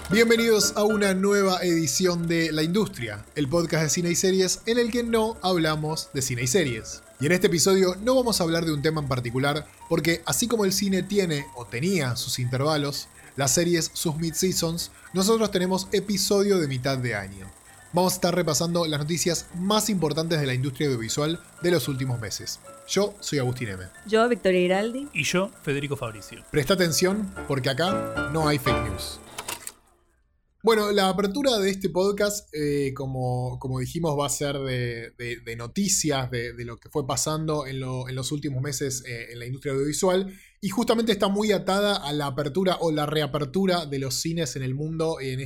Bienvenidos a una nueva edición de La Industria, el podcast de cine y series en el que no hablamos de cine y series. Y en este episodio no vamos a hablar de un tema en particular, porque así como el cine tiene o tenía sus intervalos, las series sus mid-seasons, nosotros tenemos episodio de mitad de año. Vamos a estar repasando las noticias más importantes de la industria audiovisual de los últimos meses. Yo soy Agustín M. Yo, Victoria Giraldi. Y yo, Federico Fabricio. Presta atención, porque acá no hay fake news. Bueno, la apertura de este podcast, como dijimos, va a ser de noticias, de lo que fue pasando en los últimos meses en la industria audiovisual, y justamente está muy atada a la apertura o la reapertura de los cines en el mundo, en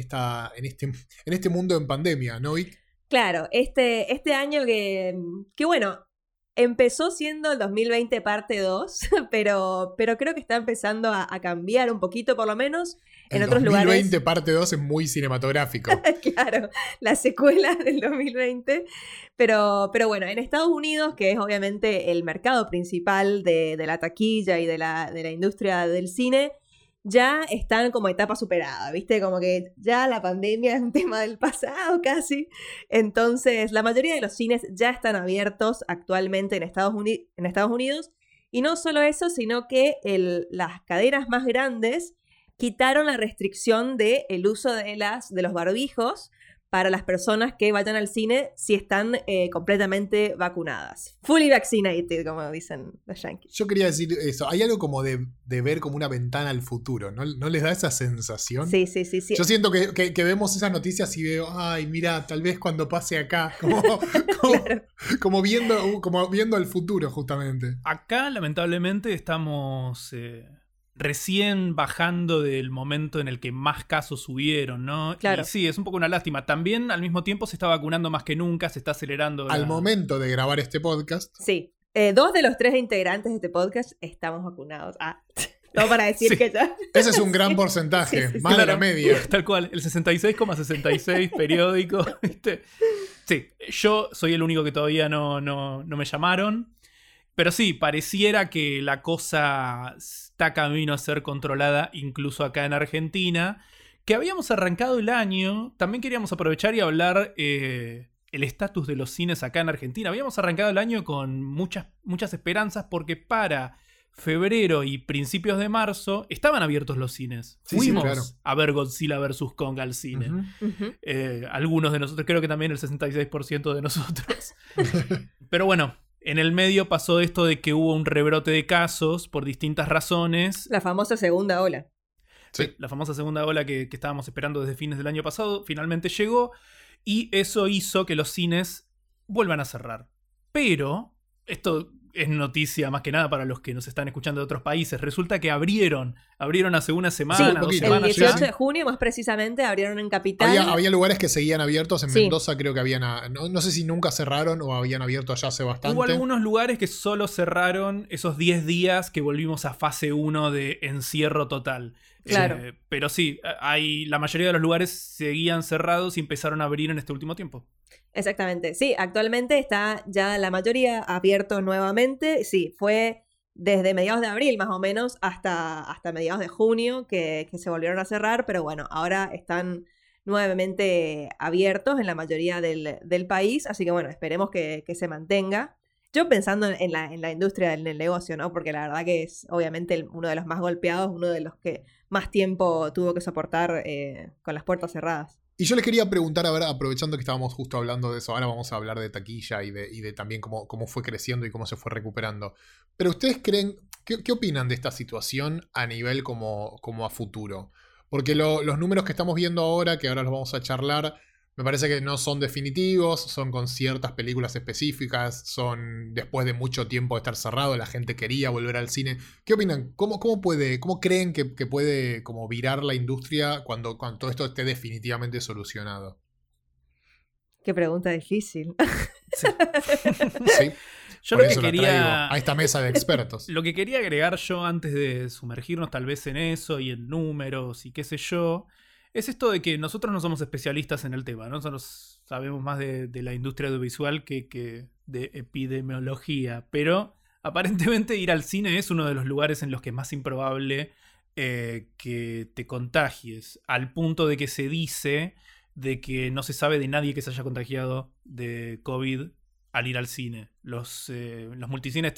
este mundo en pandemia, ¿no, Vic? Claro, este año que bueno, empezó siendo el 2020 parte 2, pero creo que está empezando a cambiar un poquito, por lo menos en otros lugares. El 2020 parte 2 es muy cinematográfico. Claro, la secuela del 2020. Pero bueno, en Estados Unidos, que es obviamente el mercado principal de la taquilla y de la industria del cine, ya están como etapa superada, ¿viste? Como que ya la pandemia es un tema del pasado casi. Entonces, la mayoría de los cines ya están abiertos actualmente en Estados Unidos. Y no solo eso, sino que las cadenas más grandes quitaron la restricción del uso de los barbijos para las personas que vayan al cine si están completamente vacunadas. Fully vaccinated, como dicen los yankees. Yo quería decir eso. Hay algo como de ver como una ventana al futuro, ¿no les da esa sensación? Sí. Yo siento que vemos esas noticias y veo, ay, mira, tal vez cuando pase acá, Claro. como viendo al futuro, justamente. Acá, lamentablemente, estamos recién bajando del momento en el que más casos subieron, ¿no? Claro. Y sí, es un poco una lástima. También, al mismo tiempo, se está vacunando más que nunca, se está acelerando. Al momento de grabar este podcast. Sí. 2 de los 3 integrantes de este podcast estamos vacunados. No para decir Sí. que ya. Ese es un gran porcentaje, Sí. más de la media. Tal cual, el 66,66 periódico, ¿viste? Sí, yo soy el único que todavía no me llamaron. Pero sí, pareciera que la cosa está camino a ser controlada, incluso acá en Argentina. Que habíamos arrancado el año, también queríamos aprovechar y hablar el estatus de los cines acá en Argentina. Habíamos arrancado el año con muchas esperanzas porque para febrero y principios de marzo estaban abiertos los cines. Sí, Fuimos claro. a ver Godzilla vs. Kong al cine. Uh-huh. Algunos de nosotros, creo que también el 66% de nosotros. Pero bueno, en el medio pasó esto de que hubo un rebrote de casos por distintas razones. La famosa segunda ola. Sí. La famosa segunda ola que estábamos esperando desde fines del año pasado finalmente llegó y eso hizo que los cines vuelvan a cerrar. Pero esto es noticia más que nada para los que nos están escuchando de otros países. Resulta que abrieron hace una semana, Sí, 2 El semanas 18 ya. de junio, más precisamente, abrieron en Capital. Había lugares que seguían abiertos. En Sí. Mendoza creo que habían... No sé si nunca cerraron o habían abierto allá hace bastante. Hubo algunos lugares que solo cerraron esos 10 días que volvimos a fase 1 de encierro total. Claro. Pero sí, la mayoría de los lugares seguían cerrados y empezaron a abrir en este último tiempo. Exactamente. Sí, actualmente está ya la mayoría abierto nuevamente. Sí, fue desde mediados de abril más o menos hasta mediados de junio que se volvieron a cerrar, pero bueno, ahora están nuevamente abiertos en la mayoría del país, así que bueno, esperemos que se mantenga. Yo pensando en la industria del negocio, ¿no? Porque la verdad que es obviamente uno de los más golpeados, uno de los que más tiempo tuvo que soportar con las puertas cerradas. Y yo les quería preguntar, a ver, aprovechando que estábamos justo hablando de eso, ahora vamos a hablar de taquilla y de también cómo fue creciendo y cómo se fue recuperando. Pero ustedes creen, ¿qué opinan de esta situación a nivel como a futuro? Porque los números que estamos viendo ahora, que ahora los vamos a charlar, me parece que no son definitivos, son con ciertas películas específicas, son después de mucho tiempo de estar cerrado, la gente quería volver al cine. ¿Qué opinan? ¿Cómo creen que puede como virar la industria cuando todo esto esté definitivamente solucionado? Qué pregunta difícil. Sí. Yo Por lo que eso la quería traigo a esta mesa de expertos. Lo que quería agregar yo antes de sumergirnos tal vez en eso y en números y qué sé yo, es esto de que nosotros no somos especialistas en el tema, ¿no? Nosotros sabemos más de la industria audiovisual que de epidemiología, pero aparentemente ir al cine es uno de los lugares en los que es más improbable que te contagies, al punto de que se dice de que no se sabe de nadie que se haya contagiado de COVID al ir al cine. Los multicines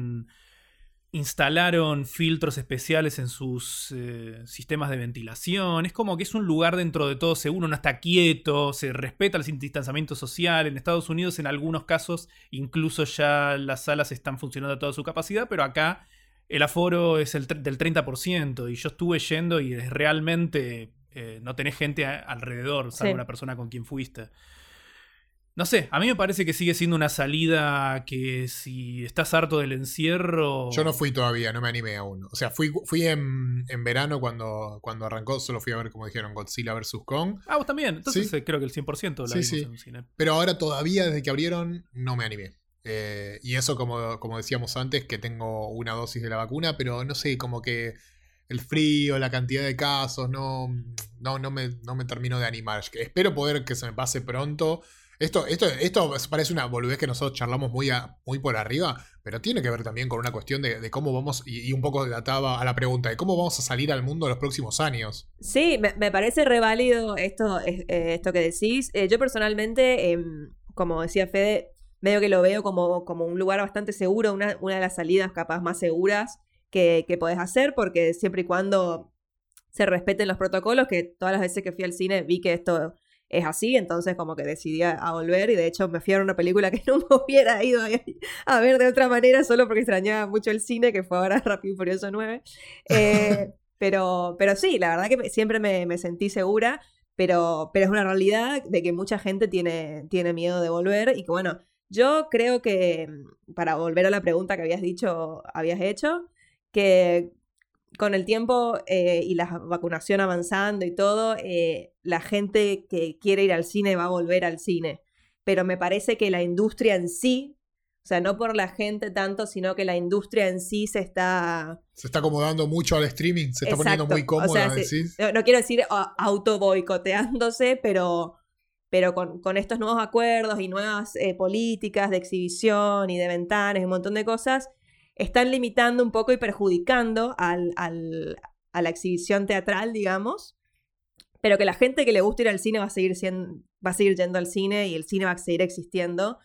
instalaron filtros especiales en sus sistemas de ventilación. Es como que es un lugar dentro de todo seguro, no está quieto, se respeta el distanciamiento social. En Estados Unidos, en algunos casos, incluso ya las salas están funcionando a toda su capacidad, pero acá el aforo es del 30%, y yo estuve yendo y realmente no tenés gente alrededor, salvo la persona con quien fuiste. No sé, a mí me parece que sigue siendo una salida que si estás harto del encierro... Yo no fui todavía, no me animé aún. O sea, fui en verano cuando arrancó, solo fui a ver, como dijeron, Godzilla vs. Kong. Ah, vos también. Entonces ¿Sí? Creo que el 100% la vimos en un cine. Pero ahora todavía, desde que abrieron, no me animé. Y eso, como decíamos antes, que tengo una dosis de la vacuna, pero no sé, como que el frío, la cantidad de casos, no me termino de animar. Espero poder que se me pase pronto. Esto parece una boludez que nosotros charlamos muy por arriba, pero tiene que ver también con una cuestión de cómo vamos, y un poco ataba a la pregunta de cómo vamos a salir al mundo en los próximos años. Sí, me parece reválido esto que decís. Yo personalmente, como decía Fede, medio que lo veo como un lugar bastante seguro, una de las salidas capaz más seguras que podés hacer, porque siempre y cuando se respeten los protocolos, que todas las veces que fui al cine vi que esto es así, entonces como que decidí a volver, y de hecho me fui a ver una película que no me hubiera ido a ver de otra manera, solo porque extrañaba mucho el cine, que fue ahora Rápido y Furioso 9. Pero sí, la verdad que siempre me sentí segura, pero es una realidad de que mucha gente tiene miedo de volver, y que bueno, yo creo que, para volver a la pregunta que habías hecho, que con el tiempo y la vacunación avanzando y todo, la gente que quiere ir al cine va a volver al cine. Pero me parece que la industria en sí, o sea, no por la gente tanto, sino que la industria en sí se está acomodando mucho al streaming, se está poniendo muy cómoda, o sea, no quiero decir auto boicoteándose, pero con estos nuevos acuerdos y nuevas políticas de exhibición y de ventanas y un montón de cosas, están limitando un poco y perjudicando a la exhibición teatral, digamos, pero que la gente que le gusta ir al cine va a seguir yendo al cine, y el cine va a seguir existiendo.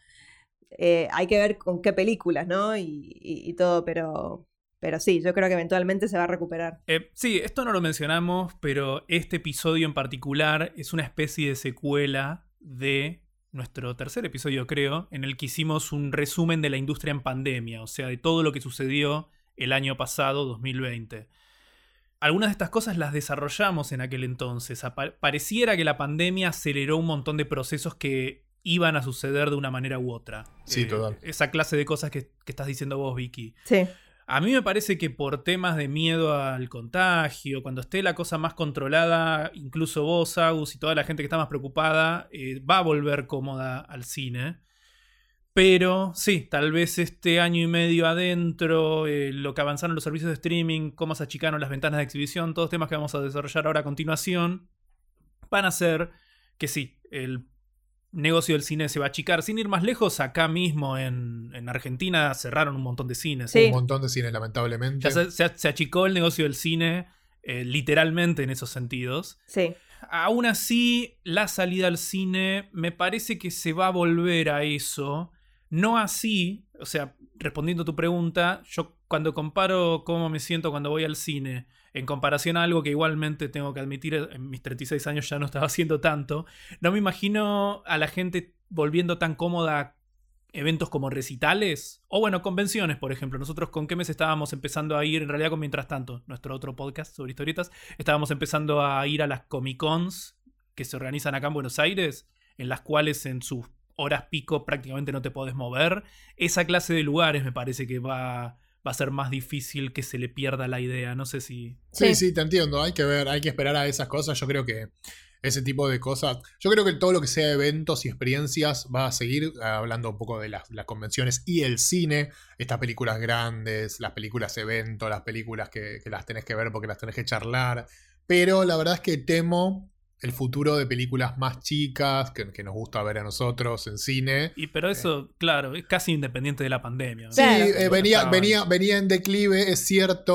Hay que ver con qué películas, ¿no? Y todo, pero sí, yo creo que eventualmente se va a recuperar. Sí, esto no lo mencionamos, pero este episodio en particular es una especie de secuela de nuestro tercer episodio, creo, en el que hicimos un resumen de la industria en pandemia, o sea, de todo lo que sucedió el año pasado, 2020. Algunas de estas cosas las desarrollamos en aquel entonces. Pareciera que la pandemia aceleró un montón de procesos que iban a suceder de una manera u otra. Sí, total. Esa clase de cosas que estás diciendo vos, Vicky. Sí. A mí me parece que por temas de miedo al contagio, cuando esté la cosa más controlada, incluso vos, Agus, y toda la gente que está más preocupada, va a volver cómoda al cine. Pero sí, tal vez este año y medio adentro, lo que avanzaron los servicios de streaming, cómo se achicaron las ventanas de exhibición, todos temas que vamos a desarrollar ahora a continuación, van a hacer que sí, el negocio del cine se va a achicar. Sin ir más lejos, acá mismo en Argentina cerraron un montón de cines. Sí. Un montón de cines, lamentablemente. Ya se achicó el negocio del cine, literalmente en esos sentidos. Sí. Aún así, la salida al cine me parece que se va a volver a eso. No así, o sea, respondiendo a tu pregunta, yo cuando comparo cómo me siento cuando voy al cine, en comparación a algo que igualmente tengo que admitir, en mis 36 años ya no estaba haciendo tanto, no me imagino a la gente volviendo tan cómoda a eventos como recitales, o bueno, convenciones, por ejemplo. Nosotros con Kemes estábamos empezando a ir, en realidad con Mientras Tanto, nuestro otro podcast sobre historietas, estábamos empezando a ir a las Comic Cons que se organizan acá en Buenos Aires, en las cuales en sus horas pico prácticamente no te podés mover. Esa clase de lugares me parece que va a ser más difícil que se le pierda la idea. No sé si... Sí, te entiendo. Hay que ver, hay que esperar a esas cosas. Yo creo que ese tipo de cosas... Yo creo que todo lo que sea eventos y experiencias va a seguir, hablando un poco de las convenciones y el cine. Estas películas grandes, las películas evento, las películas que las tenés que ver porque las tenés que charlar. Pero la verdad es que temo el futuro de películas más chicas que nos gusta ver a nosotros en cine. Pero eso, claro, es casi independiente de la pandemia. Sí, venía en declive, es cierto,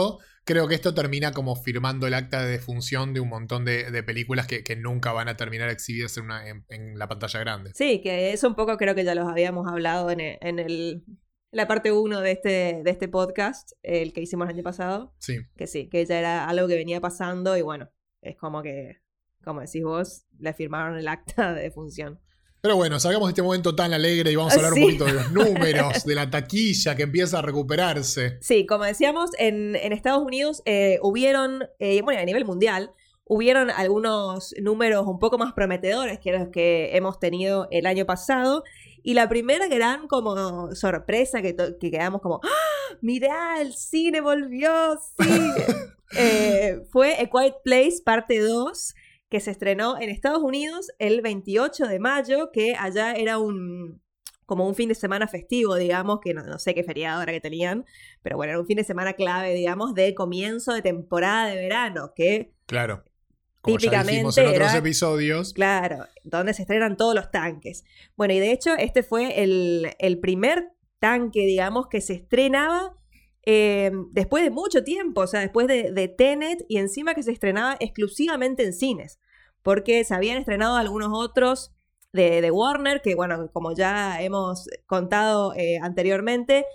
creo que esto termina como firmando el acta de defunción de un montón de películas que nunca van a terminar exhibidas en la pantalla grande. Sí, que eso un poco creo que ya los habíamos hablado en la parte 1 de este podcast, el que hicimos el año pasado. Sí. Que ya era algo que venía pasando y bueno, es como que, como decís vos, le firmaron el acta de defunción. Pero bueno, salgamos de este momento tan alegre y vamos a hablar un poquito de los números, de la taquilla que empieza a recuperarse. Sí, como decíamos, en Estados Unidos hubieron, bueno, a nivel mundial, hubieron algunos números un poco más prometedores que los que hemos tenido el año pasado. Y la primera gran como sorpresa que quedamos como, ¡ah! ¡Mirá, el cine volvió! ¡Sí! Fue A Quiet Place parte 2, que se estrenó en Estados Unidos el 28 de mayo, que allá era como un fin de semana festivo, digamos, que no sé qué feriado era que tenían, pero bueno, era un fin de semana clave, digamos, de comienzo de temporada de verano, que claro, como típicamente ya dijimos en otros episodios. Claro, donde se estrenan todos los tanques. Bueno, y de hecho este fue el primer tanque, digamos, que se estrenaba después de mucho tiempo, o sea, después de Tenet, y encima que se estrenaba exclusivamente en cines, porque se habían estrenado algunos otros de Warner, que bueno, como ya hemos contado anteriormente,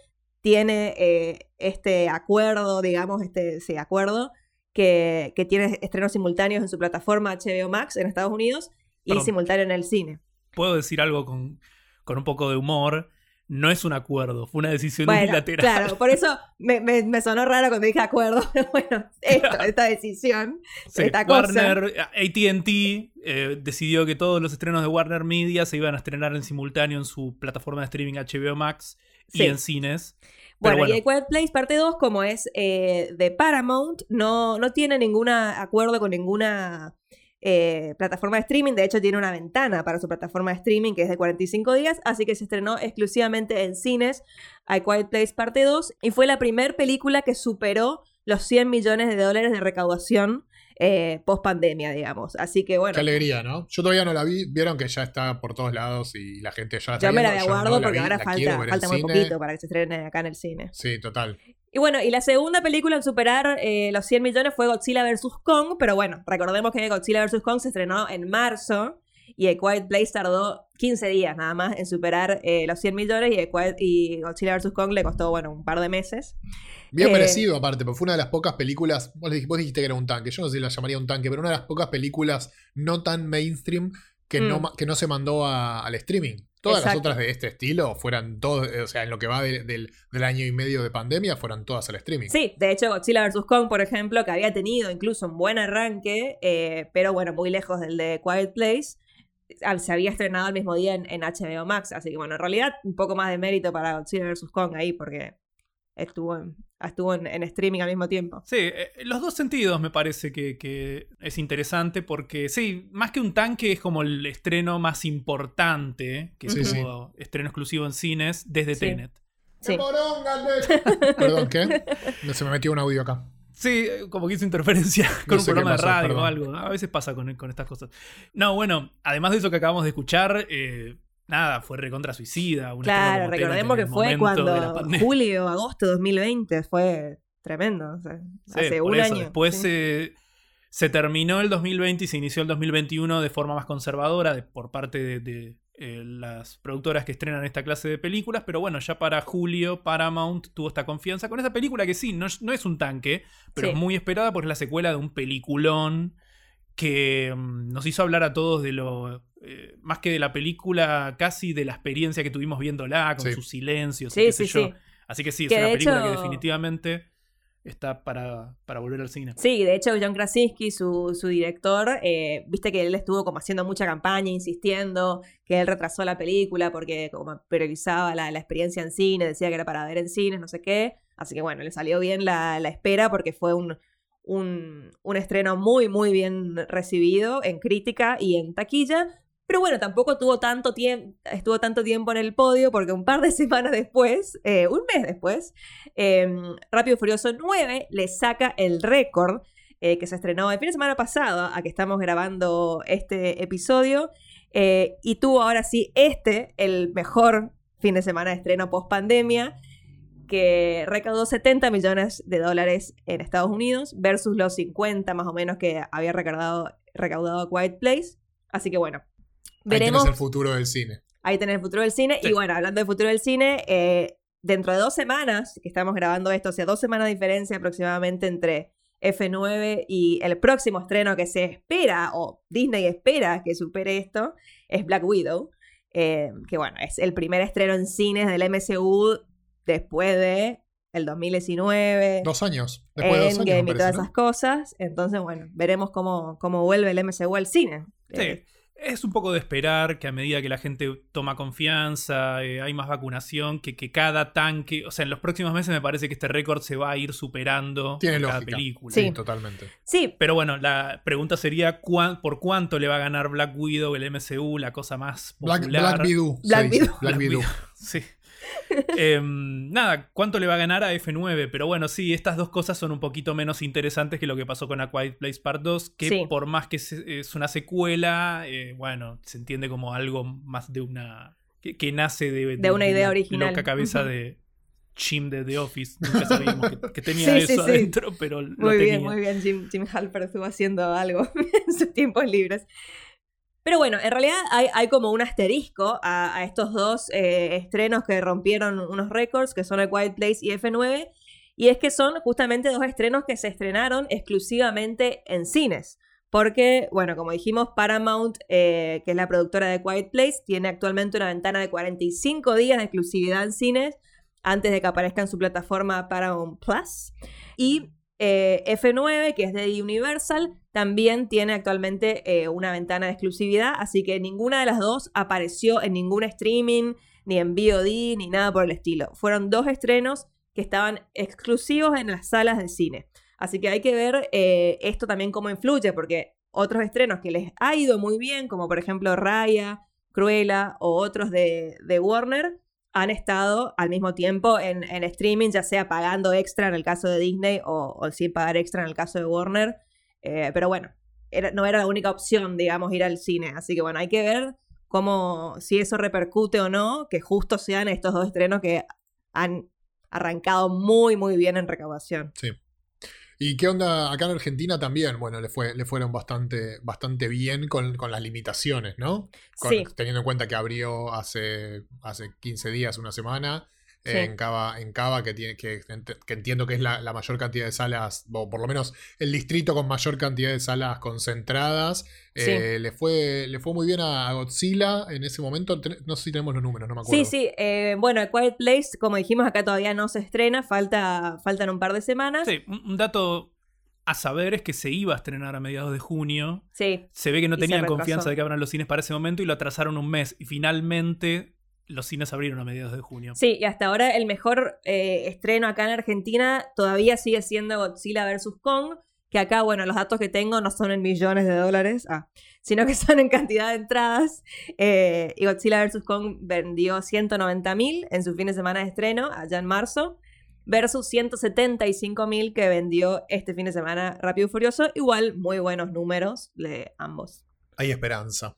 tiene este acuerdo, digamos, acuerdo que tiene estrenos simultáneos en su plataforma HBO Max en Estados Unidos y Perdón, simultáneo en el cine. puedo decir algo con un poco de humor. No es un acuerdo, fue una decisión unilateral. Claro, por eso me sonó raro cuando dije acuerdo. Bueno, esta decisión, Sí, esta cosa. Warner, AT&T decidió que todos los estrenos de Warner Media se iban a estrenar en simultáneo en su plataforma de streaming HBO Max y Sí. en cines. Bueno, Pero y A Quiet Place parte 2, como es de Paramount, no tiene ningún acuerdo con ninguna plataforma de streaming. De hecho, tiene una ventana para su plataforma de streaming que es de 45 días, así que se estrenó exclusivamente en cines A Quiet Place parte 2 y fue la primera película que superó los $100 millones de recaudación post pandemia, digamos. Así que bueno. Qué alegría, ¿no? Yo todavía no la vi. Vieron que ya está por todos lados y la gente ya la está Yo me la viendo. aguardo no la porque vi, ahora la quiero ver falta en muy cine. poquito para que se estrene acá en el cine. Sí, total. Y bueno, y la segunda película en superar los 100 millones fue Godzilla vs. Kong, pero bueno, recordemos que Godzilla vs. Kong se estrenó en marzo y A Quiet Place tardó 15 días nada más en superar los 100 millones y Godzilla vs. Kong le costó, bueno, un par de meses. Bien merecido, aparte, porque fue una de las pocas películas. Vos dijiste que era un tanque. Yo no sé si la llamaría un tanque, pero una de las pocas películas no tan mainstream que no se mandó al streaming. Todas Exacto. las otras de este estilo fueran todas, o sea, en lo que va del año y medio de pandemia, fueron todas al streaming. Sí, de hecho Godzilla vs. Kong, por ejemplo, que había tenido incluso un buen arranque, pero bueno, muy lejos del de Quiet Place, se había estrenado el mismo día en HBO Max, así que bueno, en realidad un poco más de mérito para Godzilla vs. Kong ahí, porque estuvo en streaming al mismo tiempo. Sí, los dos sentidos me parece que es interesante porque, sí, más que un tanque es como el estreno más importante que tuvo estreno exclusivo en cines desde Tenet. Sí. Perdón, ¿qué? Se me metió un audio acá. Sí, como que hizo interferencia con No un sé programa qué pasó, de radio perdón. o algo. A veces pasa con estas cosas. No, bueno, además de eso que acabamos de escuchar, nada, fue recontra suicida. Un Claro, estreno como recordemos Tenet en que el fue momento de la cuando pandemia. julio, agosto de 2020, fue tremendo. O sea, Sí, hace por un eso. año. Después sí. se terminó el 2020 y se inició el 2021 de forma más conservadora por parte de las productoras que estrenan esta clase de películas. Pero bueno, ya para julio Paramount tuvo esta confianza con esa película que sí, no es un tanque, pero Sí. es muy esperada porque es la secuela de un peliculón que nos hizo hablar a todos de lo... más que de la película, casi de la experiencia que tuvimos viéndola, con Sí. sus silencios Sí, y qué sé sí, yo. sí. Así que sí, es Que una de película hecho- que definitivamente está para volver al cine. Sí, de hecho John Krasinski, su director, viste que él estuvo como haciendo mucha campaña, insistiendo que él retrasó la película porque como priorizaba la experiencia en cine, decía que era para ver en cines, no sé qué. Así que bueno, le salió bien la espera porque fue un estreno muy, muy bien recibido en crítica y en taquilla. Pero bueno, tampoco estuvo tanto tiempo en el podio porque un par de semanas después, un mes después, Rápido y Furioso 9 le saca el récord que se estrenó el fin de semana pasado, a que estamos grabando este episodio, y tuvo ahora sí el mejor fin de semana de estreno post pandemia. que recaudó $70 millones en Estados Unidos versus los 50 más o menos que había recaudado A Quiet Place. Así que bueno, veremos. Ahí tenés el futuro del cine. Ahí tenés el futuro del cine. Sí. Y bueno, hablando del futuro del cine, dentro de 2 semanas que estamos grabando esto, o sea, 2 semanas de diferencia aproximadamente entre F9 y el próximo estreno que se espera, o Disney espera que supere esto, es Black Widow. Que bueno, es el primer estreno en cines del MCU después de el 2019. 2 años. Después de 2 años, Endgame y todas esas cosas. Entonces, bueno, veremos cómo vuelve el MCU al cine. Sí. Es un poco de esperar que a medida que la gente toma confianza, hay más vacunación, que cada tanque... O sea, en los próximos meses me parece que este récord se va a ir superando en cada película. Sí, totalmente. Sí. Pero bueno, la pregunta sería ¿por cuánto le va a ganar Black Widow el MCU, la cosa más popular? Black Widow. Black Widow. Sí. Nada, ¿cuánto le va a ganar a F9? Pero bueno, sí, estas 2 cosas son un poquito menos interesantes que lo que pasó con A Quiet Place Part 2, que sí, por más que es una secuela, bueno, se entiende como algo más de una... que nace de una idea original. Loca cabeza de Jim de The Office. Nunca sabíamos que tenía eso adentro, pero lo tenía. Muy bien, Jim Halpert estuvo haciendo algo en sus tiempos libres. Pero bueno, en realidad hay como un asterisco a estos 2 estrenos que rompieron unos récords, que son A Quiet Place y F9, y es que son justamente 2 estrenos que se estrenaron exclusivamente en cines. Porque, bueno, como dijimos, Paramount, que es la productora de Quiet Place, tiene actualmente una ventana de 45 días de exclusividad en cines antes de que aparezca en su plataforma Paramount Plus. Y F9, que es de Universal, también tiene actualmente una ventana de exclusividad, así que ninguna de las 2 apareció en ningún streaming, ni en VOD, ni nada por el estilo. Fueron 2 estrenos que estaban exclusivos en las salas de cine. Así que hay que ver esto también cómo influye, porque otros estrenos que les ha ido muy bien, como por ejemplo Raya, Cruella o otros de Warner, han estado al mismo tiempo en streaming, ya sea pagando extra en el caso de Disney o sin pagar extra en el caso de Warner. Pero bueno, no era la única opción, digamos, ir al cine. Así que bueno, hay que ver si eso repercute o no, que justo sean estos 2 estrenos que han arrancado muy, muy bien en recaudación. Sí. ¿Y qué onda acá en Argentina también? Bueno, le fueron bastante bien con las limitaciones, ¿no? Sí. Teniendo en cuenta que abrió hace 15 días, una semana, sí, en Cava que entiendo que es la mayor cantidad de salas, o por lo menos el distrito con mayor cantidad de salas concentradas. Sí. Le fue muy bien a Godzilla en ese momento. No sé si tenemos los números, no me acuerdo. Sí. Bueno, A Quiet Place, como dijimos, acá todavía no se estrena, faltan un par de semanas. Sí, un dato a saber es que se iba a estrenar a mediados de junio. Sí. Se ve que no tenían confianza de que abran los cines para ese momento y lo atrasaron un mes. Y finalmente los cines abrieron a mediados de junio. Sí, y hasta ahora el mejor estreno acá en Argentina todavía sigue siendo Godzilla vs. Kong, que acá, bueno, los datos que tengo no son en millones de dólares, sino que son en cantidad de entradas. Y Godzilla vs. Kong vendió 190.000 en su fin de semana de estreno, allá en marzo, versus 175.000 que vendió este fin de semana Rápido y Furioso. Igual, muy buenos números de ambos. Hay esperanza.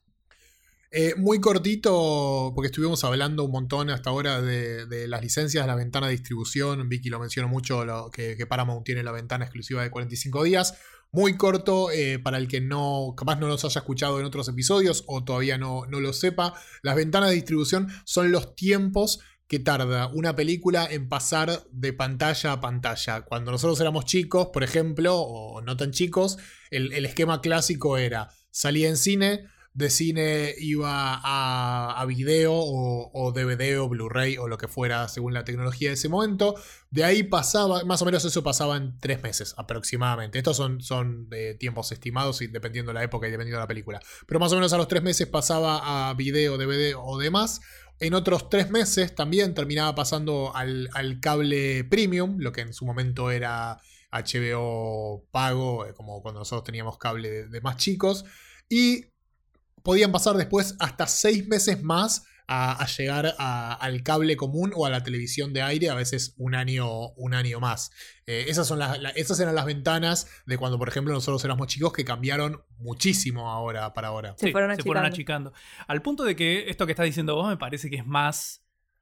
Muy cortito, porque estuvimos hablando un montón hasta ahora de las licencias, la ventana de distribución. Vicky lo mencionó mucho, que Paramount tiene la ventana exclusiva de 45 días. Muy corto, para el que capaz no los haya escuchado en otros episodios o todavía no lo sepa. Las ventanas de distribución son los tiempos que tarda una película en pasar de pantalla a pantalla. Cuando nosotros éramos chicos, por ejemplo, o no tan chicos, el esquema clásico era: salía en cine, de cine iba a video o DVD o Blu-ray o lo que fuera según la tecnología de ese momento. De ahí pasaba, más o menos eso pasaba en 3 meses aproximadamente. Estos son tiempos estimados y dependiendo de la época y dependiendo de la película. Pero más o menos a los 3 meses pasaba a video, DVD o demás. En otros 3 meses también terminaba pasando al cable premium, lo que en su momento era HBO pago, como cuando nosotros teníamos cable de más chicos. Y podían pasar después hasta 6 meses más a llegar al cable común o a la televisión de aire, a veces un año más. Esas eran las ventanas de cuando, por ejemplo, nosotros éramos chicos, que cambiaron muchísimo ahora para ahora. Sí, se fueron achicando. Al punto de que esto que estás diciendo vos me parece que es más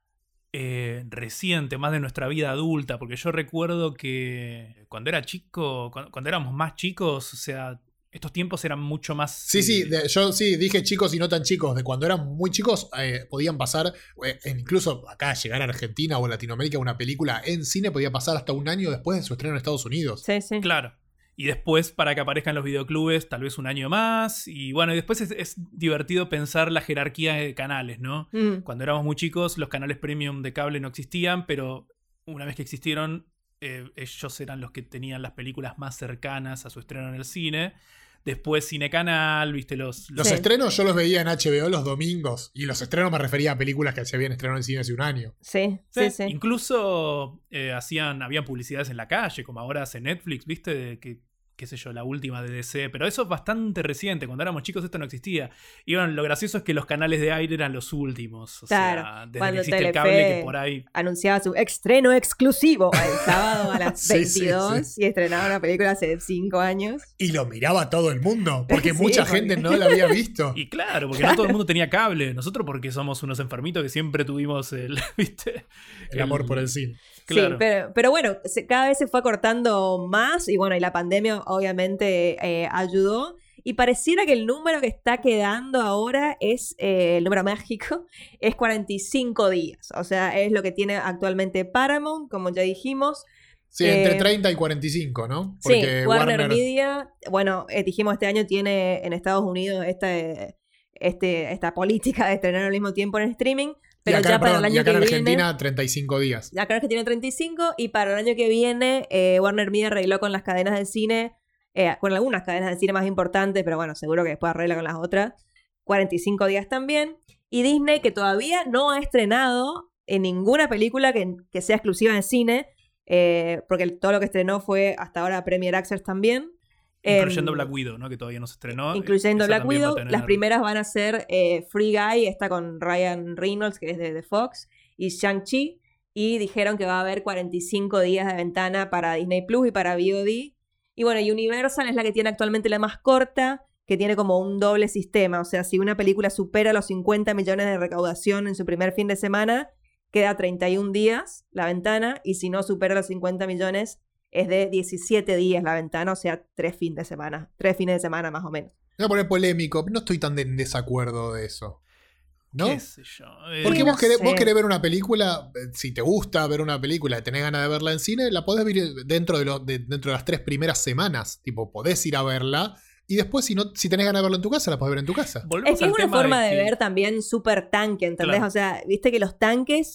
reciente, más de nuestra vida adulta, porque yo recuerdo que cuando era chico, cuando éramos más chicos, o sea, estos tiempos eran mucho más... Sí, yo sí dije chicos y no tan chicos. De cuando eran muy chicos podían pasar, incluso acá llegar a Argentina o Latinoamérica, una película en cine podía pasar hasta un año después de su estreno en Estados Unidos. Sí, sí. Claro. Y después para que aparezcan los videoclubes tal vez un año más. Y bueno, y después es divertido pensar la jerarquía de canales, ¿no? Cuando éramos muy chicos los canales premium de cable no existían, pero una vez que existieron ellos eran los que tenían las películas más cercanas a su estreno en el cine. Después Cine Canal, viste los sí. Estrenos yo los veía en HBO los domingos. Y los estrenos me refería a películas que se habían estrenado en cine hace un año. Sí. Incluso habían publicidades en la calle, como ahora hace Netflix, viste, qué sé yo, la última de DC, pero eso es bastante reciente. Cuando éramos chicos esto no existía. Y bueno, lo gracioso es que los canales de aire eran los últimos. O sea, desde cuando que existe Telefe el cable que por ahí anunciaba su estreno exclusivo el sábado a las 22 sí. Y estrenaba una película hace 5 años. Y lo miraba todo el mundo, porque mucha gente no la había visto. Y claro, porque no todo el mundo tenía cable. Nosotros porque somos unos enfermitos que siempre tuvimos ¿viste? El amor por el cine. Claro. Sí, pero bueno, cada vez se fue acortando más y bueno, y la pandemia obviamente ayudó. Y pareciera que el número que está quedando ahora es, el número mágico, es 45 días. O sea, es lo que tiene actualmente Paramount, como ya dijimos. Sí, entre 30 y 45, ¿no? Porque sí, Warner Media, bueno, dijimos este año tiene en Estados Unidos esta política de estrenar al mismo tiempo en streaming. Pero y acá, ya para el año acá que en Argentina, viene, 35 días. Acá en Argentina 35, y para el año que viene, Warner Media arregló con las cadenas de cine, con algunas cadenas de cine más importantes, pero bueno, seguro que después arregla con las otras, 45 días también. Y Disney, que todavía no ha estrenado en ninguna película que sea exclusiva de cine, porque todo lo que estrenó fue hasta ahora Premier Access también. Incluyendo Black Widow, ¿no? Que todavía no se estrenó. Incluyendo Black Widow. Las primeras van a ser Free Guy, esta con Ryan Reynolds, que es de Fox, y Shang-Chi. Y dijeron que va a haber 45 días de ventana para Disney Plus y para VOD. Y bueno, Universal es la que tiene actualmente la más corta, que tiene como un doble sistema. O sea, si una película supera los 50 millones de recaudación en su primer fin de semana, queda 31 días la ventana. Y si no supera los 50 millones... es de 17 días la ventana, o sea, 3 fines de semana más o menos. Voy a poner polémico, no estoy tan en desacuerdo de eso. ¿No? ¿Qué sé yo? Porque vos querés ver una película, si te gusta ver una película y tenés ganas de verla en cine, la podés ver dentro de las 3 primeras semanas. Tipo, podés ir a verla. Y después, si tenés ganas de verlo en tu casa, la podés ver en tu casa. Es que es una forma de ver también súper tanque, ¿entendés? Claro. O sea, viste que los tanques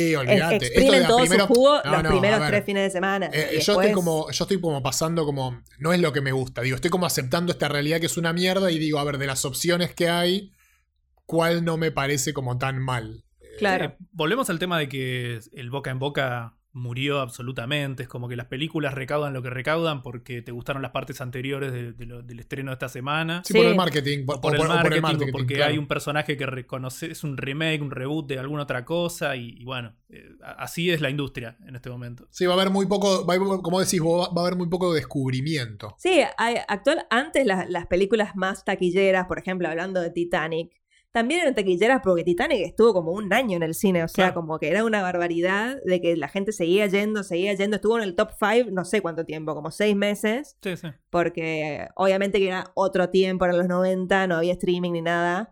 exprimen todo su jugo los primeros 3 fines de semana. Yo estoy como pasando como... No es lo que me gusta. Digo, estoy como aceptando esta realidad que es una mierda y digo, a ver, de las opciones que hay, ¿cuál no me parece como tan mal? Claro. Volvemos al tema de que el boca en boca murió absolutamente. Es como que las películas recaudan lo que recaudan porque te gustaron las partes anteriores del estreno de esta semana. Sí, por el marketing. Por el marketing, porque claro. Hay un personaje que reconoce, es un remake, un reboot de alguna otra cosa y bueno, así es la industria en este momento. Sí, va a haber muy poco, como decís vos, va a haber muy poco descubrimiento. Sí, antes las películas más taquilleras, por ejemplo, hablando de Titanic, también eran taquilleras porque Titanic estuvo como un año en el cine, o sea, claro. Como que era una barbaridad de que la gente seguía yendo, estuvo en el top 5 no sé cuánto tiempo, como 6 meses, sí. Porque obviamente que era otro tiempo, eran los 90, no había streaming ni nada,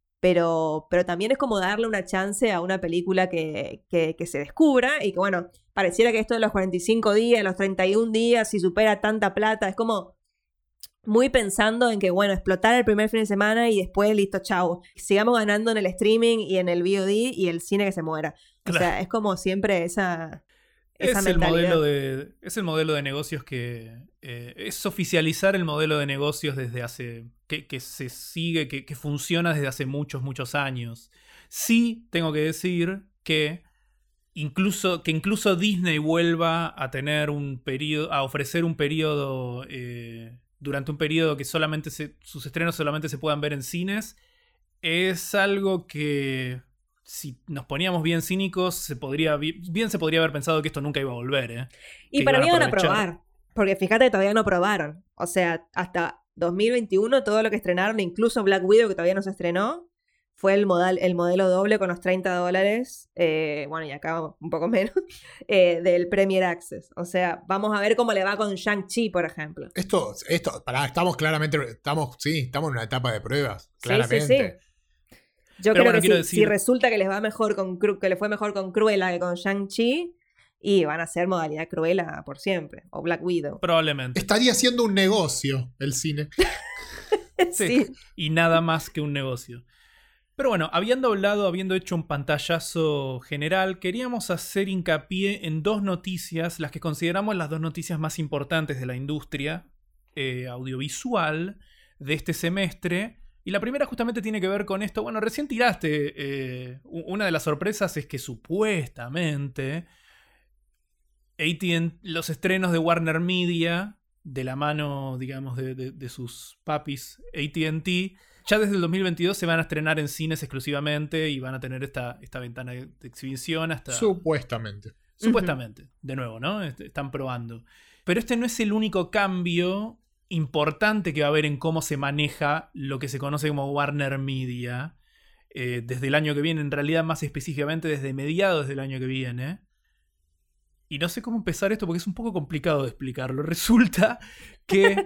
pero también es como darle una chance a una película que se descubra y que bueno, pareciera que esto de los 45 días, los 31 días, si supera tanta plata, es como... muy pensando en que, bueno, explotar el primer fin de semana y después, listo, chau. Sigamos ganando en el streaming y en el VOD y el cine que se muera. Claro. O sea, es como siempre esa es mentalidad. Es el modelo de negocios que... es oficializar el modelo de negocios desde hace... que se sigue, que funciona desde hace muchos, muchos años. Sí, tengo que decir que incluso Disney vuelva a tener un periodo... a ofrecer un periodo... durante un periodo que sus estrenos solamente se puedan ver en cines, es algo que, si nos poníamos bien cínicos, se podría haber pensado que esto nunca iba a volver. Y para mí van a probar, porque fíjate que todavía no probaron. O sea, hasta 2021 todo lo que estrenaron, incluso Black Widow, que todavía no se estrenó, fue el modelo doble con los $30, bueno, y acá un poco menos, del Premier Access. O sea, vamos a ver cómo le va con Shang-Chi, por ejemplo. Esto, estamos claramente, estamos en una etapa de pruebas, claramente. Sí. Yo Pero creo bueno, que si resulta que les va mejor que le fue mejor con Cruella que con Shang-Chi, y van a ser modalidad Cruella por siempre, o Black Widow. Probablemente. Estaría siendo un negocio el cine. Sí. Y nada más que un negocio. Pero bueno, habiendo hecho un pantallazo general, queríamos hacer hincapié en dos noticias, las que consideramos las dos noticias más importantes de la industria audiovisual de este semestre. Y la primera justamente tiene que ver con esto. Bueno, recién tiraste. Una de las sorpresas es que supuestamente los estrenos de Warner Media, de la mano, digamos, de sus papis AT&T, ya desde el 2022 se van a estrenar en cines exclusivamente y van a tener esta ventana de exhibición hasta... Supuestamente. Supuestamente, de nuevo, ¿no? Están probando. Pero este no es el único cambio importante que va a haber en cómo se maneja lo que se conoce como Warner Media desde el año que viene, en realidad más específicamente desde mediados del año que viene. Y no sé cómo empezar esto porque es un poco complicado de explicarlo. Resulta que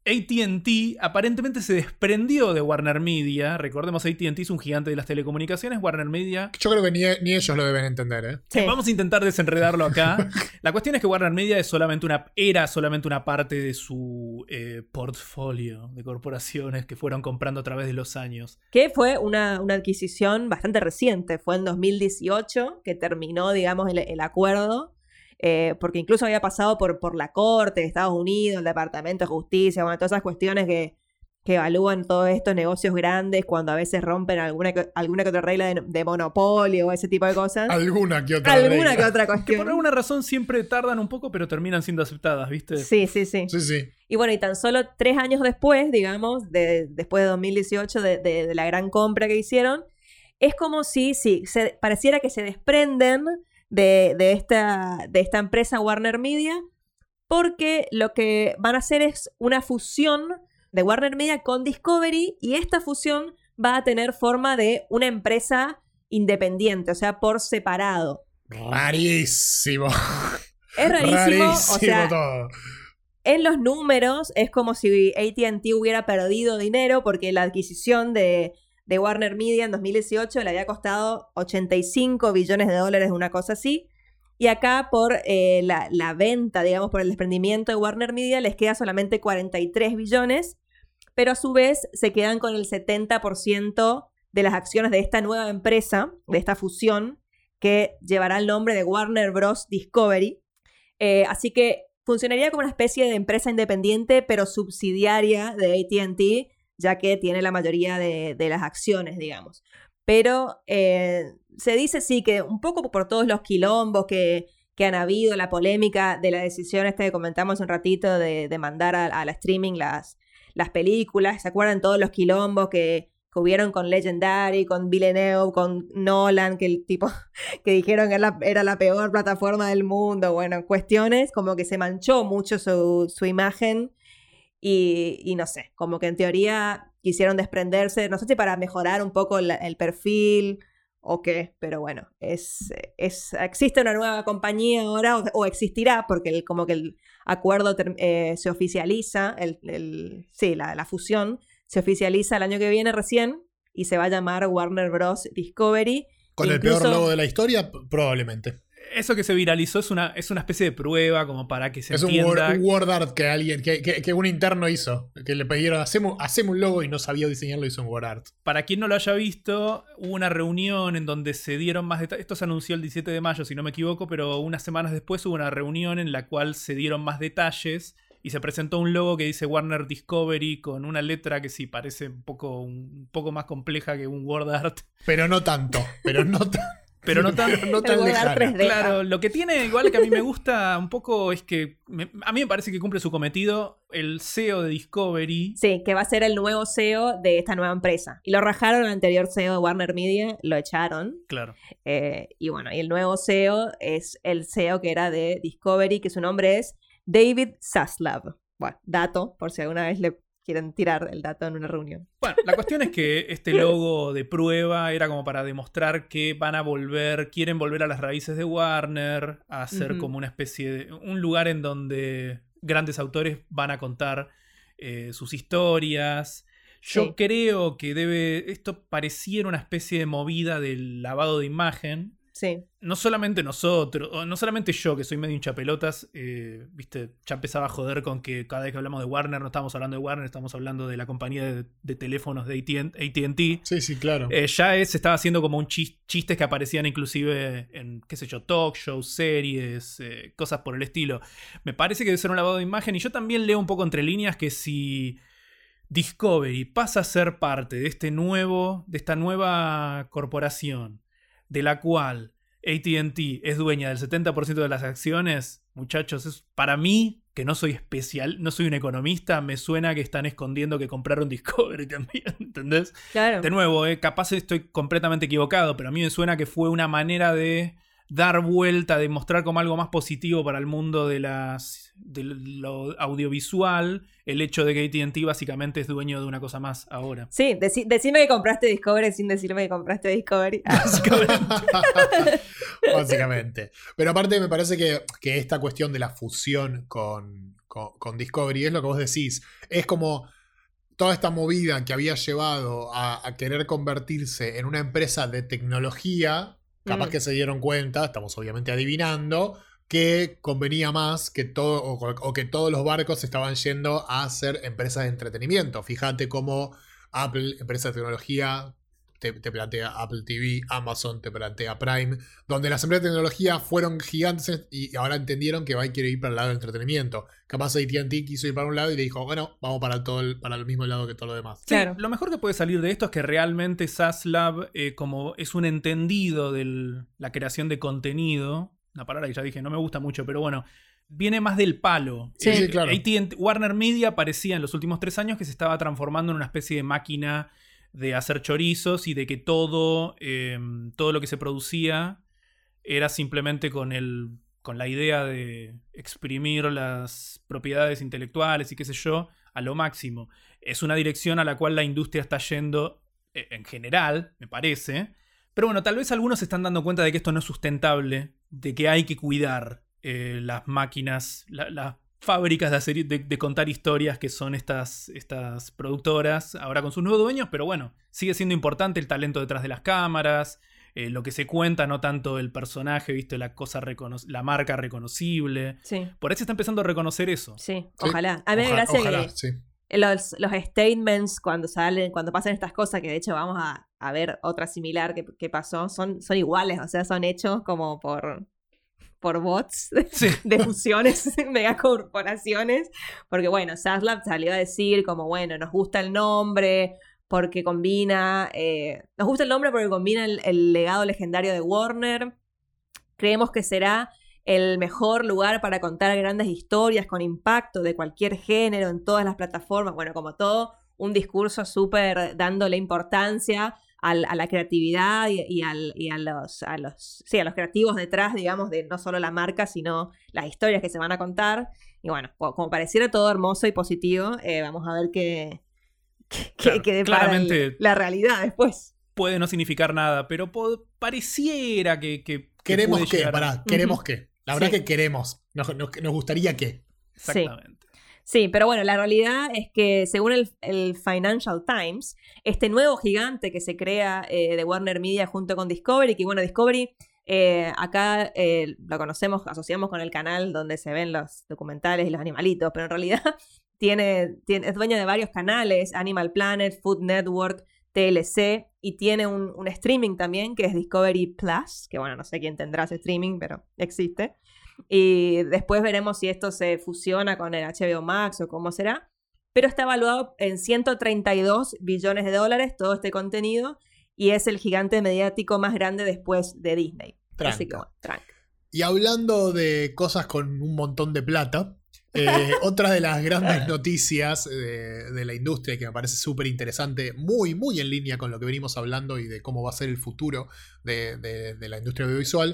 AT&T aparentemente se desprendió de Warner Media. Recordemos, AT&T es un gigante de las telecomunicaciones. Warner Media... Yo creo que ni ellos lo deben entender, ¿eh? Sí. Vamos a intentar desenredarlo acá. La cuestión es que Warner Media era solamente una parte de su portfolio de corporaciones que fueron comprando a través de los años. Que fue una adquisición bastante reciente. Fue en 2018 que terminó, digamos, el acuerdo. Porque incluso había pasado por la Corte de Estados Unidos, el Departamento de Justicia, bueno, todas esas cuestiones que evalúan todos estos negocios grandes cuando a veces rompen alguna que otra regla de monopolio o ese tipo de cosas. Alguna que otra otra cuestión. Que por alguna razón siempre tardan un poco, pero terminan siendo aceptadas, ¿viste? Sí. Sí. Y bueno, y tan solo 3 años después, digamos, después de 2018, de la gran compra que hicieron, es como si pareciera que se desprenden de esta empresa Warner Media, porque lo que van a hacer es una fusión de Warner Media con Discovery, y esta fusión va a tener forma de una empresa independiente, o sea, por separado. Rarísimo. Es rarísimo, o sea, todo. En los números es como si AT&T hubiera perdido dinero porque la adquisición de Warner Media en 2018 le había costado $85 billones, una cosa así. Y acá por la venta, digamos, por el desprendimiento de Warner Media les queda solamente 43 billones, pero a su vez se quedan con el 70% de las acciones de esta nueva empresa, de esta fusión, que llevará el nombre de Warner Bros. Discovery. Así que funcionaría como una especie de empresa independiente, pero subsidiaria de AT&T, ya que tiene la mayoría de las acciones, digamos. Pero se dice sí que un poco por todos los quilombos que han habido, la polémica de la decisión que comentamos un ratito de mandar a la streaming las películas. ¿Se acuerdan todos los quilombos que hubieron con Legendary, con Villeneuve, con Nolan, que el tipo que dijeron que era la peor plataforma del mundo? Bueno, cuestiones como que se manchó mucho su imagen. Y no sé, como que en teoría quisieron desprenderse, no sé si para mejorar un poco el perfil o qué, pero bueno, existe una nueva compañía ahora, o existirá, porque como que el acuerdo se oficializa, la fusión se oficializa el año que viene recién, y se va a llamar Warner Bros. Discovery. Con el peor logo de la historia, probablemente. Eso que se viralizó es una especie de prueba como para que se entienda. Es un word art que un interno hizo. Que le pidieron, hacemos un logo y no sabía diseñarlo, hizo un word art. Para quien no lo haya visto, hubo una reunión en donde se dieron más detalles. Esto se anunció el 17 de mayo, si no me equivoco, pero unas semanas después hubo una reunión en la cual se dieron más detalles y se presentó un logo que dice Warner Discovery con una letra que sí parece un poco más compleja que un word art. Pero no tanto. Pero no tan lejana. Claro, lo que tiene igual que a mí me gusta un poco es que a mí me parece que cumple su cometido. El CEO de Discovery. Sí, que va a ser el nuevo CEO de esta nueva empresa. Y lo rajaron al anterior CEO de Warner Media, lo echaron. Claro. Y bueno, y el nuevo CEO es el CEO que era de Discovery, que su nombre es David Zaslav. Bueno, dato, por si alguna vez quieren tirar el dato en una reunión. Bueno, la cuestión es que este logo de prueba era como para demostrar que quieren volver a las raíces de Warner, a hacer como una especie de un lugar en donde grandes autores van a contar sus historias. Yo creo que esto pareciera una especie de movida del lavado de imagen. Sí. No solamente nosotros, o no solamente yo, que soy medio hinchapelotas, viste, ya empezaba a joder con que cada vez que hablamos de Warner no estamos hablando de Warner, estamos hablando de la compañía de teléfonos de AT&T. Sí, claro. Se estaba haciendo como un chistes que aparecían inclusive en, qué sé yo, talk shows, series, cosas por el estilo. Me parece que debe ser un lavado de imagen, y yo también leo un poco entre líneas que si Discovery pasa a ser parte de esta nueva corporación, de la cual AT&T es dueña del 70% de las acciones, muchachos, para mí, que no soy un economista, me suena que están escondiendo que compraron Discovery también, ¿entendés? Claro. De nuevo, capaz estoy completamente equivocado, pero a mí me suena que fue una manera de dar vuelta, de mostrar como algo más positivo para el mundo de lo audiovisual, el hecho de que AT&T básicamente es dueño de una cosa más ahora. Sí, decime que compraste Discovery sin decirme que compraste Discovery. Básicamente. Pero aparte me parece que esta cuestión de la fusión con Discovery es lo que vos decís. Es como toda esta movida que había llevado a querer convertirse en una empresa de tecnología. Capaz que se dieron cuenta, estamos obviamente adivinando, que convenía más que que todos los barcos estaban yendo a ser empresas de entretenimiento. Fíjate cómo Apple, empresa de tecnología, te plantea Apple TV, Amazon te plantea Prime, donde las empresas de tecnología fueron gigantes y ahora entendieron que quiere ir para el lado del entretenimiento. Capaz AT&T quiso ir para un lado y le dijo, bueno, vamos para el mismo lado que todo lo demás. Claro. Sí, lo mejor que puede salir de esto es que realmente Zaslav, como es un entendido de la creación de contenido, una palabra que ya dije, no me gusta mucho, pero bueno, viene más del palo. Sí, claro. Warner Media parecía en los últimos 3 años que se estaba transformando en una especie de máquina de hacer chorizos y de que todo lo que se producía era simplemente con la idea de exprimir las propiedades intelectuales y qué sé yo a lo máximo. Es una dirección a la cual la industria está yendo en general, me parece. Pero bueno, tal vez algunos se están dando cuenta de que esto no es sustentable, de que hay que cuidar las máquinas, las fábricas de contar historias que son estas productoras, ahora con sus nuevos dueños, pero bueno, sigue siendo importante el talento detrás de las cámaras, lo que se cuenta, no tanto el personaje, ¿viste? La marca reconocible. Sí. Por ahí se está empezando a reconocer eso. Sí, ojalá. A mí me da gracia que los statements cuando pasan estas cosas, que de hecho vamos a ver otra similar que pasó, son iguales, o sea, son hechos como por bots de fusiones, megacorporaciones, porque bueno, Zaslav salió a decir como bueno, nos gusta el nombre porque combina el legado legendario de Warner, creemos que será el mejor lugar para contar grandes historias con impacto de cualquier género en todas las plataformas, bueno, como todo un discurso súper dándole importancia a la creatividad y a los creativos detrás, digamos, de no solo la marca, sino las historias que se van a contar. Y bueno, como pareciera todo hermoso y positivo, vamos a ver qué depara claramente la realidad después. Puede no significar nada, pero pareciera que queremos que queremos que. La verdad que queremos. Nos gustaría que. Exactamente. Sí, pero bueno, la realidad es que según el Financial Times, este nuevo gigante que se crea de Warner Media junto con Discovery, que bueno, Discovery acá lo asociamos con el canal donde se ven los documentales y los animalitos, pero en realidad es dueño de varios canales, Animal Planet, Food Network, TLC, y tiene un streaming también que es Discovery Plus, que bueno, no sé quién tendrá ese streaming, pero existe. Y después veremos si esto se fusiona con el HBO Max o cómo será. Pero está evaluado en $132 billones todo este contenido, y es el gigante mediático más grande después de Disney. Tranca. Así que bueno, tranca. Y hablando de cosas con un montón de plata, otra de las grandes noticias de la industria que me parece súper interesante, muy, muy en línea con lo que venimos hablando y de cómo va a ser el futuro de la industria audiovisual,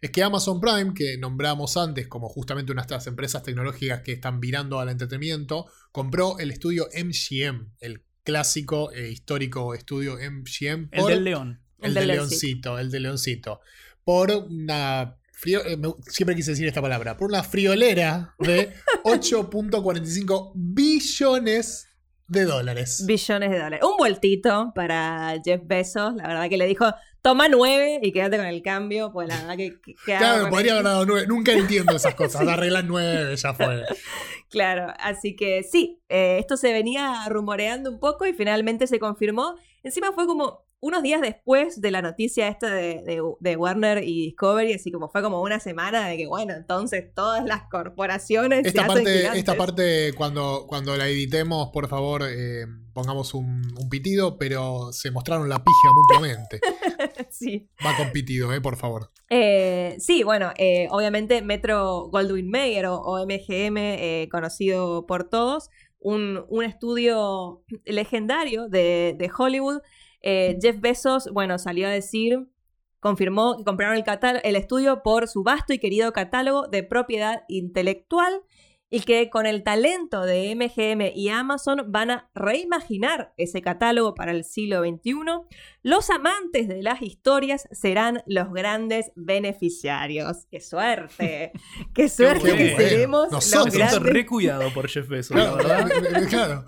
es que Amazon Prime, que nombramos antes como justamente una de estas empresas tecnológicas que están virando al entretenimiento, compró el estudio MGM, el clásico e histórico estudio MGM. El del león. El de Leoncito. Por una... siempre quise decir esta palabra. Por una friolera de 8.45 billones de dólares. Billones de dólares. Un vueltito para Jeff Bezos. La verdad que le dijo, toma 9 y quédate con el cambio. Pues la verdad que claro, podría haber dado 9. Nunca entiendo esas cosas. Sí. Arreglan 9, ya fue. Claro, así que sí, esto se venía rumoreando un poco y finalmente se confirmó. Encima fue como unos días después de la noticia esta de Warner y Discovery, así como fue como una semana de que, bueno, entonces todas las corporaciones se hacen gigantes. Esta parte, cuando la editemos, por favor, pongamos un pitido, pero se mostraron la pija mutuamente. Sí. Va con pitido, por favor. Sí, bueno, obviamente Metro Goldwyn Mayer o MGM, conocido por todos, un estudio legendario de Hollywood. Jeff Bezos, bueno, salió a decir, confirmó que compraron el estudio por su vasto y querido catálogo de propiedad intelectual y que con el talento de MGM y Amazon van a reimaginar ese catálogo para el siglo XXI. Los amantes de las historias serán los grandes beneficiarios. ¡Qué suerte! ¡Qué suerte que seremos los grandes! Me siento re cuidado por Jeff Bezos, claro, la verdad. Claro.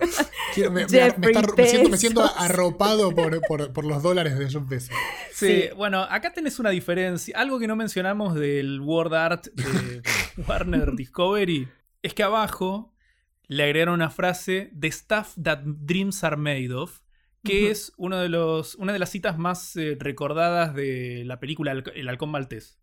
Me siento arropado por los dólares de Jeff Bezos. Sí, bueno, acá tenés una diferencia. Algo que no mencionamos del Word Art de Warner Discovery es que abajo le agregaron una frase "The stuff that dreams are made of", que es una de las citas más recordadas de la película El Halcón Maltés.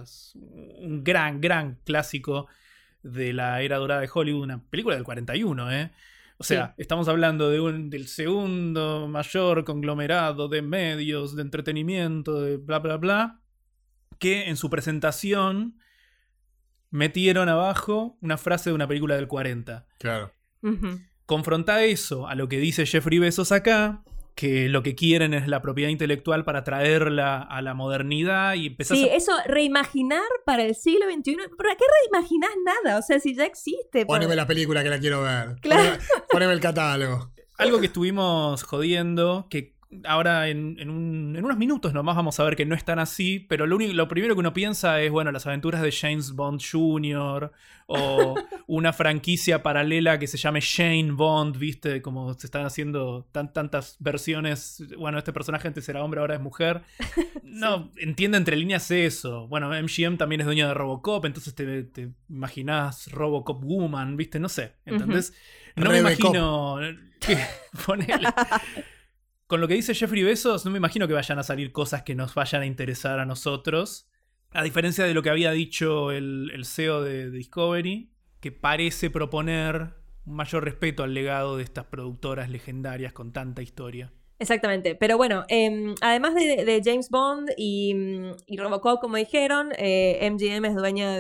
Un gran clásico de la era dorada de Hollywood, una película del 41, O sea, sí. Estamos hablando del segundo mayor conglomerado de medios, de entretenimiento, de bla bla bla, que en su presentación metieron abajo una frase de una película del 40. Claro. Confronta eso a lo que dice Jeffrey Bezos acá, que lo que quieren es la propiedad intelectual para traerla a la modernidad y empezar eso, reimaginar para el siglo XXI. ¿Para qué reimaginás nada? O sea, si ya existe. Poneme la película que la quiero ver. Claro. Poneme el catálogo. Algo que estuvimos jodiendo, que ahora en unos minutos nomás vamos a ver que no es tan así, pero lo primero que uno piensa es, bueno, las aventuras de James Bond Jr. o una franquicia paralela que se llame Jane Bond, ¿viste? Como se están haciendo tantas versiones. Bueno, este personaje antes era hombre, ahora es mujer. No, sí. Entiende entre líneas eso. Bueno, MGM también es dueño de Robocop, entonces te imaginás Robocop Woman, ¿viste? No sé. Entonces, no me imagino que ponele... Con lo que dice Jeffrey Bezos, no me imagino que vayan a salir cosas que nos vayan a interesar a nosotros. A diferencia de lo que había dicho el CEO de Discovery, que parece proponer un mayor respeto al legado de estas productoras legendarias con tanta historia. Exactamente, pero bueno, además de James Bond y Robocop, como dijeron, MGM es dueña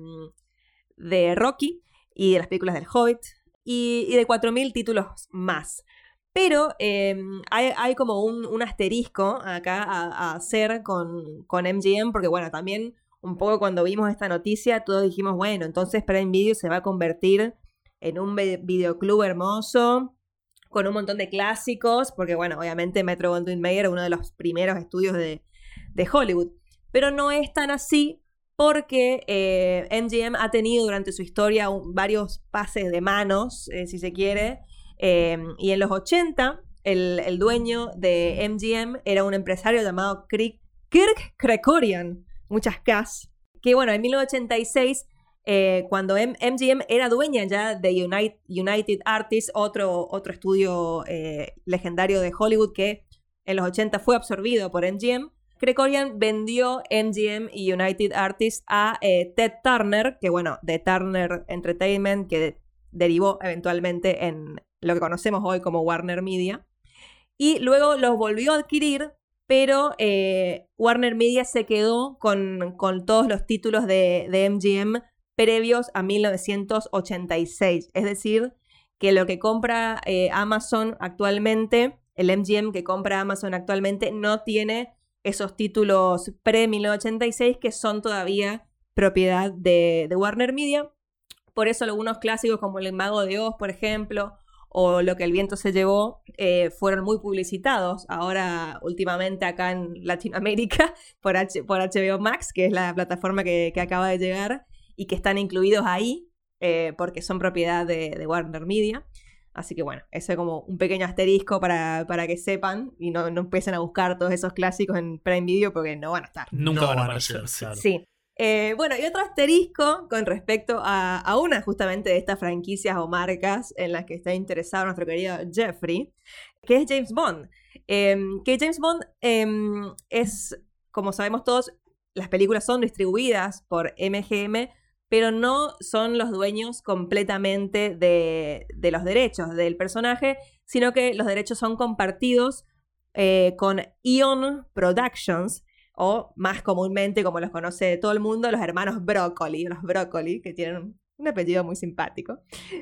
de Rocky y de las películas del Hobbit y de 4.000 títulos más. Pero hay como un asterisco acá a hacer con MGM, porque bueno, también un poco cuando vimos esta noticia todos dijimos, bueno, entonces Prime Video se va a convertir en un videoclub hermoso, con un montón de clásicos, porque bueno, obviamente Metro Goldwyn Mayer es uno de los primeros estudios de Hollywood. Pero no es tan así porque MGM ha tenido durante su historia varios pases de manos, si se quiere. Y en los 80, el dueño de MGM era un empresario llamado Kirk Kerkorian, muchas Ks, que bueno, en 1986, cuando MGM era dueña ya de United Artists, otro estudio legendario de Hollywood que en los 80 fue absorbido por MGM, Kerkorian vendió MGM y United Artists a Ted Turner, que bueno, de Turner Entertainment, que derivó eventualmente en lo que conocemos hoy como Warner Media, y luego los volvió a adquirir, pero Warner Media se quedó con todos los títulos de MGM previos a 1986, es decir, que lo que compra Amazon actualmente, el MGM que compra Amazon actualmente no tiene esos títulos pre-1986 que son todavía propiedad de Warner Media. Por eso algunos clásicos como El Mago de Oz, por ejemplo, o Lo que el viento se llevó, fueron muy publicitados. Ahora, últimamente, acá en Latinoamérica, por HBO Max, que es la plataforma que acaba de llegar, y que están incluidos ahí, porque son propiedad de Warner Media. Así que bueno, eso es como un pequeño asterisco para que sepan y no empiecen a buscar todos esos clásicos en Prime Video porque no van a estar. Nunca van a aparecer, claro. Sí. Bueno, y otro asterisco con respecto a una justamente de estas franquicias o marcas en las que está interesado nuestro querido Jeffrey, que es James Bond. Que James Bond es, como sabemos todos, las películas son distribuidas por MGM, pero no son los dueños completamente de los derechos del personaje, sino que los derechos son compartidos con Eon Productions, o más comúnmente, como los conoce todo el mundo, los hermanos Broccoli, los Broccoli, que tienen un apellido muy simpático,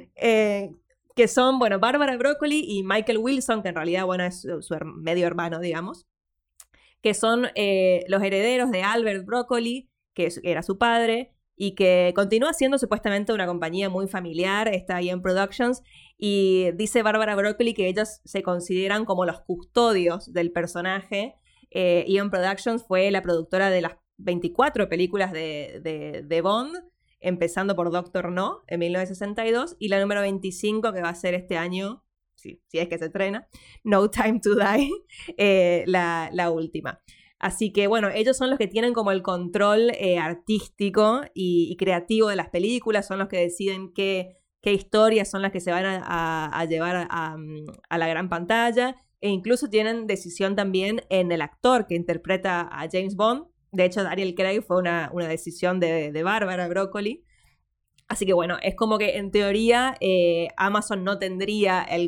que son, bueno, Barbara Broccoli y Michael Wilson, que en realidad, bueno, es su medio hermano, digamos, que son los herederos de Albert Broccoli, que era su padre, y que continúa siendo supuestamente una compañía muy familiar, está ahí en Productions, y dice Barbara Broccoli que ellos se consideran como los custodios del personaje. Eon Productions fue la productora de las 24 películas de Bond, empezando por Doctor No en 1962, y la número 25 que va a ser este año, si es que se estrena, No Time to Die, la última. Así que bueno, ellos son los que tienen como el control artístico y creativo de las películas, son los que deciden qué historias son las que se van a llevar a la gran pantalla, e incluso tienen decisión también en el actor que interpreta a James Bond. De hecho, Daniel Craig fue una decisión de Barbara Broccoli. Así que bueno, es como que en teoría Amazon no tendría el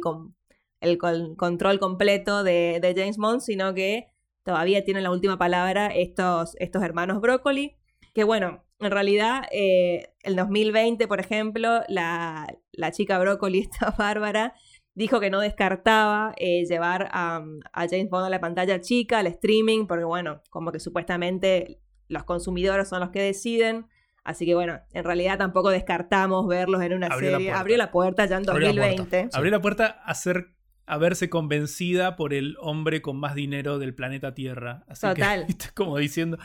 control completo de James Bond, sino que todavía tienen la última palabra estos hermanos Broccoli, que bueno, en realidad el 2020, por ejemplo, la chica Broccoli, esta Bárbara, dijo que no descartaba llevar a James Bond a la pantalla chica, al streaming, porque bueno, como que supuestamente los consumidores son los que deciden, así que bueno, en realidad tampoco descartamos verlos en una serie. Abrió la puerta ya en 2020. Abrió la puerta a verse convencida por el hombre con más dinero del planeta Tierra. Así total. Que, como diciendo,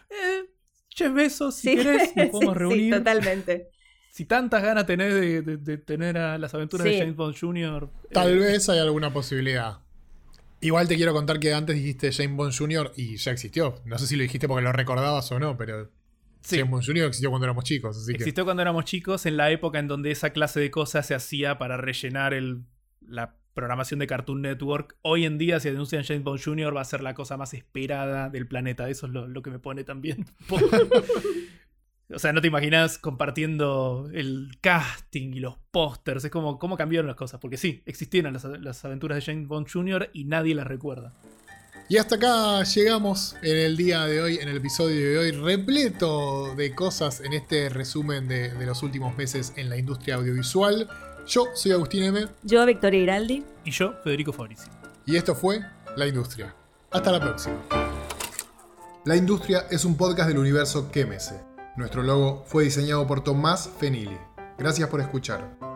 Jeff Bezos, si querés, nos podemos reunir. Sí, totalmente. Si tantas ganas tenés de tener a las aventuras de James Bond Jr. Tal vez hay alguna posibilidad. Igual te quiero contar que antes dijiste James Bond Jr. y ya existió. No sé si lo dijiste porque lo recordabas o no, pero sí. James Bond Jr. existió cuando éramos chicos. Existió cuando éramos chicos, en la época en donde esa clase de cosas se hacía para rellenar la programación de Cartoon Network. Hoy en día, si anuncian James Bond Jr., va a ser la cosa más esperada del planeta. Eso es lo que me pone también. O sea, no te imaginas compartiendo el casting y los pósters. Es como cómo cambiaron las cosas. Porque sí, existieron las aventuras de James Bond Jr. y nadie las recuerda. Y hasta acá llegamos en el día de hoy, en el episodio de hoy, repleto de cosas en este resumen de los últimos meses en la industria audiovisual. Yo soy Agustín M. Yo, Victoria Iraldi. Y yo, Federico Fabrizi. Y esto fue La Industria. Hasta la próxima. La Industria es un podcast del universo QMS. Nuestro logo fue diseñado por Tomás Fenili. Gracias por escuchar.